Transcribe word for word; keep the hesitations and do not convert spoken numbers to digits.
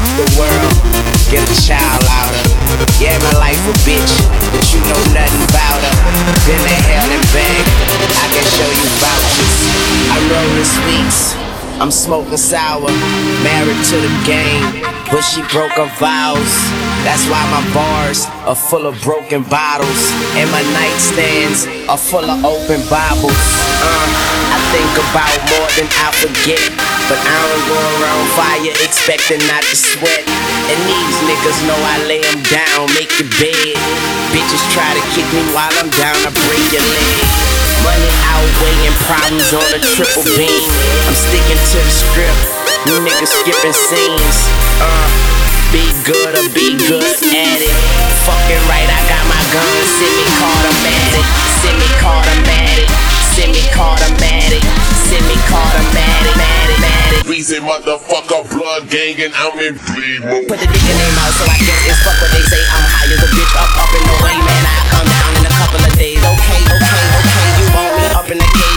fuck the world, get a child out her. Yeah, my life a bitch, but you know nothing about her. Been to hell and back, I can show you vouchers. I'm rolling sweets, I'm smoking sour. Married to the game, but she broke her vows. That's why my bars are full of broken bottles, and my nightstands are full of open Bibles. Uh, I think about more than I forget, but I don't go around fire expecting not to sweat. And these niggas know I lay them down, make your bed. Bitches try to kick me while I'm down, I break your leg. Money outweighing problems on a triple beam. I'm sticking to the script, you niggas skipping scenes. Uh, be good or be good at it. Fucking right, I got my gun, semi-automatic, semi-automatic, semi-automatic, semi-automatic, matic, matic. Reason motherfucker, blood gang, and I'm in bleed mode. Put the dick in their mouth, so I guess it's fuck what they say. I'm high as a bitch, up, up in the way, man. I come down in a couple of days. Okay, okay, okay, you want me up in the cave?